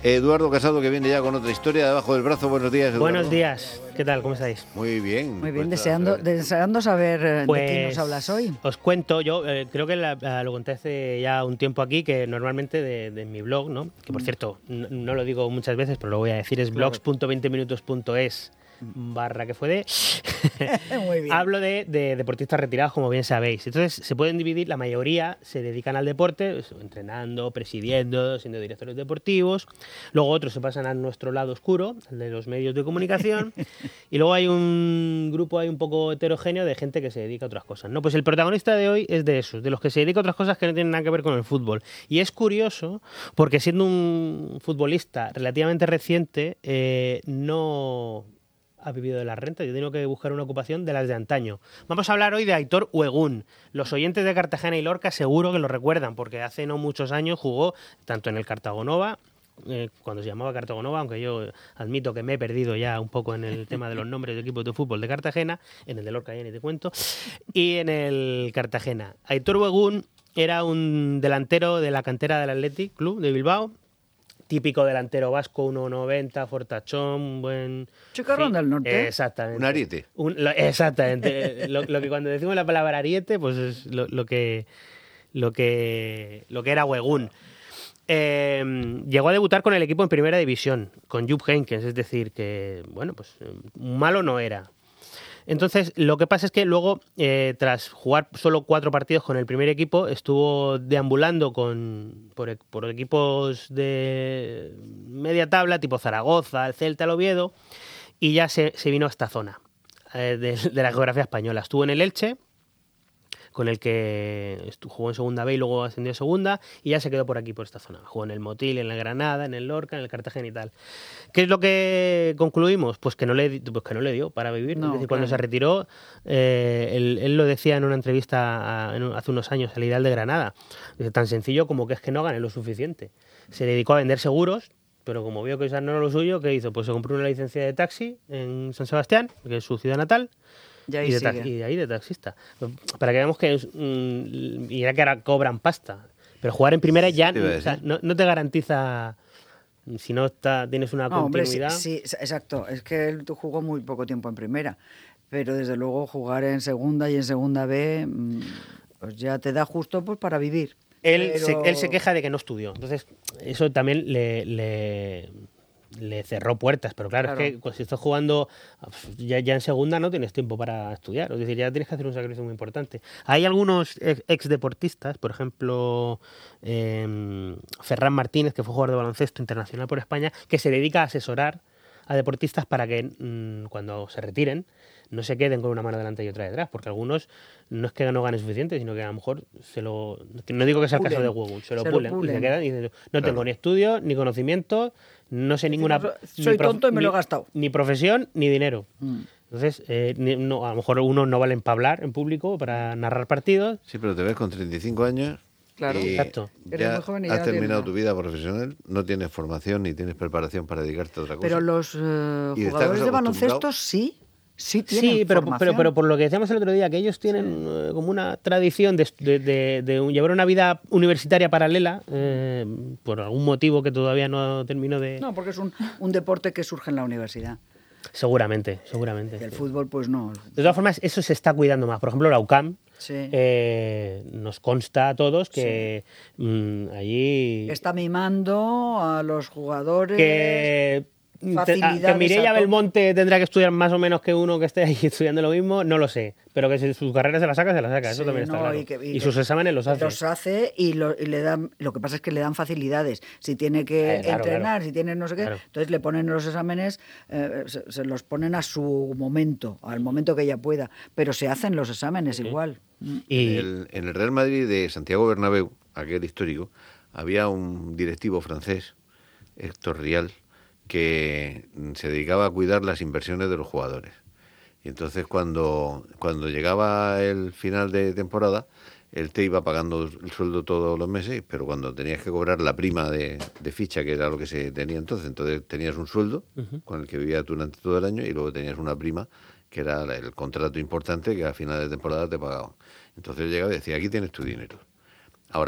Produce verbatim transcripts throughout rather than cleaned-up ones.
Eduardo Casado, que viene ya con otra historia debajo del brazo. Buenos días, Eduardo. Buenos días, ¿qué tal? ¿Cómo estáis? Muy bien. Muy bien, pues, deseando, deseando saber pues, de qué nos hablas hoy. Os cuento, yo eh, creo que la, la, lo conté hace ya un tiempo aquí, que normalmente de, de mi blog, ¿no? Que por cierto, no, no lo digo muchas veces, pero lo voy a decir, es Claro. blogs punto veinte minutos punto es barra que fue de... Muy bien. Hablo de, de deportistas retirados, como bien sabéis. Entonces, se pueden dividir, la mayoría se dedican al deporte, pues, entrenando, presidiendo, siendo directores deportivos. Luego otros se pasan a nuestro lado oscuro, el de los medios de comunicación. Y luego hay un grupo ahí un poco heterogéneo de gente que se dedica a otras cosas, ¿no? Pues el protagonista de hoy es de esos, de los que se dedica a otras cosas que no tienen nada que ver con el fútbol. Y es curioso, porque siendo un futbolista relativamente reciente, eh, no... ha vivido de la renta. Yo tengo que buscar una ocupación de las de antaño. Vamos a hablar hoy de Aitor Huegún. Los oyentes de Cartagena y Lorca seguro que lo recuerdan, porque hace no muchos años jugó tanto en el Cartagonova, eh, cuando se llamaba Cartagonova, aunque yo admito que me he perdido ya un poco en el tema de los nombres de equipos de fútbol de Cartagena, en el de Lorca ya ni te cuento, y en el Cartagena. Aitor Huegún era un delantero de la cantera del Athletic Club de Bilbao, típico delantero vasco, uno noventa, fortachón, un buen... Chicarrón sí, del norte. Exactamente. Un ariete. Un, lo, exactamente. lo, lo que cuando decimos la palabra ariete, pues es lo, lo que lo que lo que era Huegún. Eh, llegó a debutar con el equipo en primera división, con Jupp Heynckes, es decir, que, bueno, pues malo no era. Entonces, lo que pasa es que luego, eh, tras jugar solo cuatro partidos con el primer equipo, estuvo deambulando con, por, por equipos de media tabla, tipo Zaragoza, el Celta, el Oviedo, y ya se, se vino a esta zona eh, de, de la geografía española. Estuvo en el Elche, con el que jugó en segunda B y luego ascendió a segunda, y ya se quedó por aquí, por esta zona. Jugó en el Motil, en el Granada, en el Lorca, en el Cartagena y tal. ¿Qué es lo que concluimos? Pues que no le, pues que no le dio para vivir. No, es decir, claro. cuando se retiró, eh, él, él lo decía en una entrevista a, en, hace unos años al Ideal de Granada. Dice, tan sencillo como que es que no gane lo suficiente. Se dedicó a vender seguros, pero como vio que eso no era lo suyo, ¿qué hizo? Pues se compró una licencia de taxi en San Sebastián, que es su ciudad natal, Y ahí y, de sigue. ta- y de ahí de taxista. Para que veamos que es, mm, y ya que ahora cobran pasta. Pero jugar en primera ya te iba a o sea, decir. no, no te garantiza, si no está, tienes una No, hombre, sí, continuidad. sí, exacto. Es que él jugó muy poco tiempo en primera. Pero desde luego jugar en segunda y en segunda B, mm, pues ya te da justo pues para vivir. Él, Pero- se, él se queja de que no estudió. Entonces, eso también le, le, le cerró puertas. Pero claro, Claro. es que pues, si estás jugando ya, ya en segunda no tienes tiempo para estudiar. Es decir, ya tienes que hacer un sacrificio muy importante. Hay algunos ex, ex deportistas, por ejemplo, eh, Ferran Martínez, que fue jugador de baloncesto internacional por España, que se dedica a asesorar a deportistas para que mmm, cuando se retiren no se queden con una mano delante y otra detrás, porque algunos no es que no ganen suficiente, sino que a lo mejor se lo... No digo que sea el caso de Huegún, se lo Se lo pulen, y pulen. se quedan y dicen, no Claro. tengo ni estudios, ni conocimientos, no sé ninguna... soy ni prof- tonto y me ni- lo he gastado. Ni profesión, ni dinero. Mm. Entonces, eh, ni- no, a lo mejor unos no valen para hablar en público, para narrar partidos. Sí, pero te ves con treinta y cinco años. Claro. y Exacto. Eres Ya muy joven y ya has no terminado tienes tu vida profesional, no tienes formación ni tienes preparación para dedicarte a otra cosa. Pero los eh, Y estás jugadores de acostumbrado. baloncesto sí, sí tienen Sí, pero, formación. pero, pero por lo que decíamos el otro día, que ellos tienen eh, como una tradición de, de- de- de un- llevar una vida universitaria paralela, eh, por algún motivo que todavía no termino de... No, porque es un, un deporte que surge en la universidad. Seguramente, seguramente. Y el sí. fútbol, pues no. De todas formas, eso se está cuidando más. Por ejemplo, la U C A M Sí. eh, nos consta a todos que mm, allí... Está mimando a los jugadores. que, te- facilidades que Mireia a to- Belmonte tendrá que estudiar más o menos que uno que esté ahí estudiando lo mismo, no lo sé. Pero que si su carrera se la saca, se la saca. Eso Sí, también está no, claro. y que- y y que- sus exámenes los hace. Los hace y, lo, y le dan. Lo que pasa es que le dan facilidades. Si tiene que Eh, claro, entrenar, claro. si tiene no sé qué, Claro. entonces le ponen los exámenes, eh, se, se los ponen a su momento, al momento que ella pueda. Pero se hacen los exámenes igual. Mm. Y, En el, en el Real Madrid de Santiago Bernabéu, aquel histórico, había un directivo francés, Héctor Rial, que se dedicaba a cuidar las inversiones de los jugadores. Y entonces cuando, cuando llegaba el final de temporada, él te iba pagando el sueldo todos los meses, pero cuando tenías que cobrar la prima de, de ficha, que era lo que se tenía entonces, entonces tenías un sueldo uh-huh. con el que vivías durante todo el año y luego tenías una prima, que era el contrato importante que a final de temporada te pagaban. Entonces llegaba y decía, aquí tienes tu dinero. Ahora,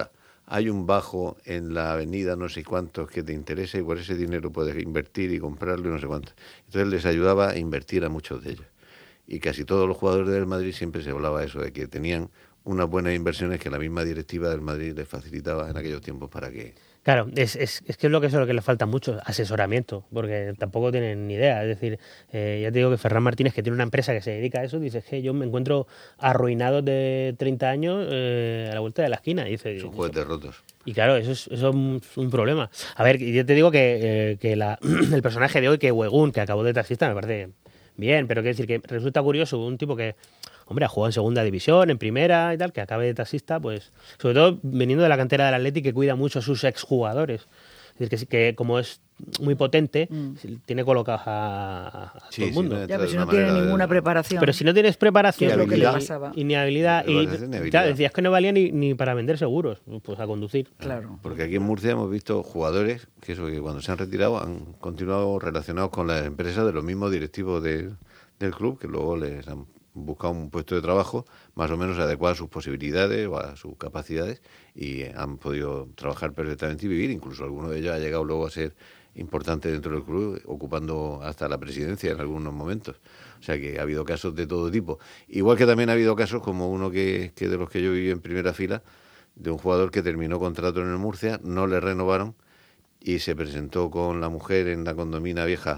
hay un bajo en la avenida no sé cuántos que te interesa y por ese dinero puedes invertir y comprarlo y no sé cuántos. Entonces les ayudaba a invertir a muchos de ellos. Y casi todos los jugadores del Madrid siempre se hablaba eso, de que tenían unas buenas inversiones que la misma directiva del Madrid les facilitaba en aquellos tiempos para que... Claro, es, es, es que es lo que es lo que le falta mucho, asesoramiento, porque tampoco tienen ni idea. Es decir, eh, ya te digo que Ferran Martínez, que tiene una empresa que se dedica a eso, dice que yo me encuentro arruinado de treinta años eh, a la vuelta de la esquina. Y dice, son juguetes rotos. Y claro, eso es, eso es un, un problema. A ver, yo te digo que, eh, que la, el personaje de hoy, que Wegun, que acabó de taxista, me parece bien, pero quiero decir que resulta curioso un tipo que... Hombre, ha jugado en segunda división, en primera y tal, que acabe de taxista, pues, sobre todo viniendo de la cantera del Atleti, que cuida mucho a sus exjugadores. Es decir, que, que como es muy potente, mm. tiene colocados a, a sí, todo el mundo. Sí, no ya, pero si no tiene ninguna de... preparación. Pero si no tienes preparación es lo que le pasaba. y ni habilidad, y, y claro, decías que no valía ni, ni para vender seguros, pues a conducir. Claro. Porque aquí en Murcia hemos visto jugadores que eso que cuando se han retirado han continuado relacionados con las empresas de los mismos directivos de, del club, que luego les han buscado un puesto de trabajo más o menos adecuado a sus posibilidades o a sus capacidades y han podido trabajar perfectamente y vivir. Incluso alguno de ellos ha llegado luego a ser importante dentro del club, ocupando hasta la presidencia en algunos momentos. O sea que ha habido casos de todo tipo. Igual que también ha habido casos como uno que, que de los que yo viví en primera fila, de un jugador que terminó contrato en el Murcia, no le renovaron y se presentó con la mujer en la condomina vieja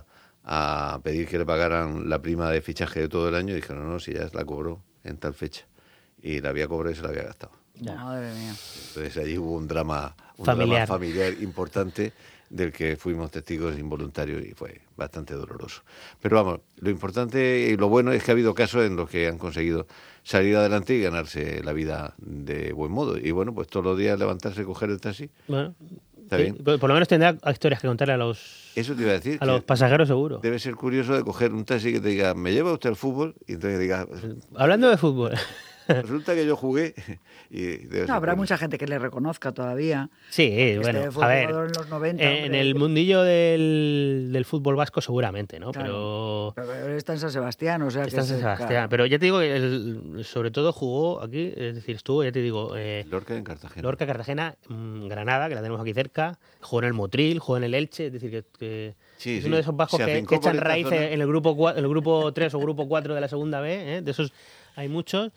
a pedir que le pagaran la prima de fichaje de todo el año y dijeron, no, no, si ya la cobró en tal fecha. Y la había cobrado y se la había gastado. Ya. Madre mía. Entonces allí hubo un drama, un familiar. drama familiar importante del que fuimos testigos involuntarios y fue bastante doloroso. Pero vamos, lo importante y lo bueno es que ha habido casos en los que han conseguido salir adelante y ganarse la vida de buen modo. Y bueno, pues todos los días levantarse, coger el taxi. Bueno, está sí, bien. Por lo menos tendrá historias que contarle a los, Eso te iba a decir. a los pasajeros seguro. Debe ser curioso de coger un taxi que te diga, ¿me lleva usted al fútbol? Y entonces diga... Hablando de fútbol... Resulta que yo jugué y debe no, habrá curioso. Mucha gente que le reconozca todavía. Sí, este bueno, fue a ver, en los noventa, en hombre, el mundillo del, del fútbol vasco seguramente, ¿no? Claro, pero, pero está en San Sebastián, o sea está que en San se- Sebastián. claro. Pero ya te digo que el- sobre todo jugó aquí, es decir, estuvo, ya te digo, eh, Lorca en Cartagena. Lorca, Cartagena, mm, Granada, que la tenemos aquí cerca, jugó en el Motril, jugó en el Elche, es decir, que, que Sí, es sí. uno de esos bajos Se que, afincó que por echan esta raíces zona. en el grupo cua- en el grupo tres o grupo cuatro de la segunda B, ¿eh? De esos hay muchos,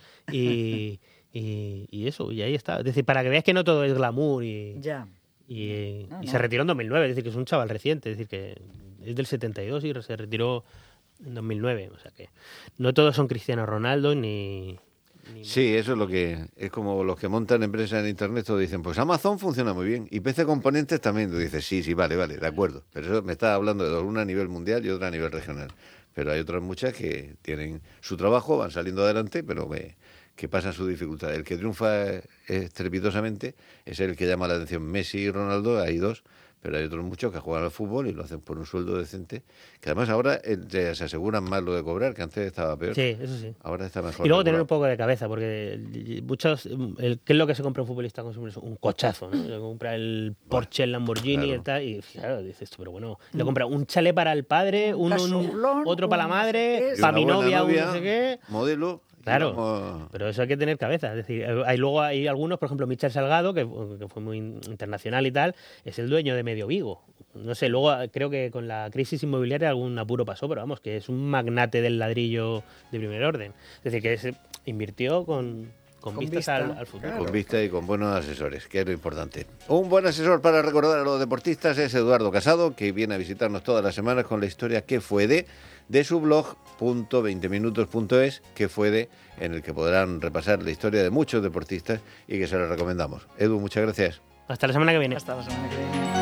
y, y, y eso, y ahí está. Es decir, para que veas que no todo es glamour y, Ya. y, No, y no. se retiró en dos mil nueve, es decir, que es un chaval reciente, es decir, que es del setenta y dos y se retiró en dos mil nueve, o sea que no todos son Cristiano Ronaldo ni... ni Sí, eso es lo que es como los que montan empresas en internet, todos dicen, pues Amazon funciona muy bien y P C Componentes también. Tú dices, sí, sí, vale, vale, de acuerdo. Pero eso me está hablando de dos, una a nivel mundial y otra a nivel regional. Pero hay otras muchas que tienen su trabajo, van saliendo adelante, pero que, que pasan su dificultad. El que triunfa estrepitosamente es el que llama la atención. Messi y Ronaldo, hay dos, pero hay otros muchos que juegan al fútbol y lo hacen por un sueldo decente, que además ahora eh, se aseguran más lo de cobrar, que antes estaba peor. Sí, eso sí. Ahora está mejor. Y luego tener regulado. un poco de cabeza, porque muchos, el, ¿qué es lo que se compra un futbolista? Un cochazo, ¿no? Se compra el Porsche, el Lamborghini claro. y tal, y claro, dices, pero bueno, le compra un chalet para el padre, un, un- casoplón, otro para la un no sé madre, qué, Y para mi una buena novia, un novia, no sé qué. modelo. y Claro, vamos- pero eso hay que tener cabeza. Es decir, hay luego hay algunos, por ejemplo, Michel Salgado, que, que fue muy internacional y tal, es el dueño de Medio Vigo. No sé, luego creo que con la crisis inmobiliaria algún apuro pasó, pero vamos, que es un magnate del ladrillo de primer orden. Es decir, que se invirtió con, con, Con vistas vista, al, al futuro. claro. Con vista y con buenos asesores, que es lo importante. Un buen asesor para recordar a los deportistas es Eduardo Casado, que viene a visitarnos todas las semanas con la historia que fue de, de su blog punto veinte minutos punto es, que fue de, en el que podrán repasar la historia de muchos deportistas y que se los recomendamos. Edu, muchas gracias. Hasta la semana que viene. Hasta la semana que viene.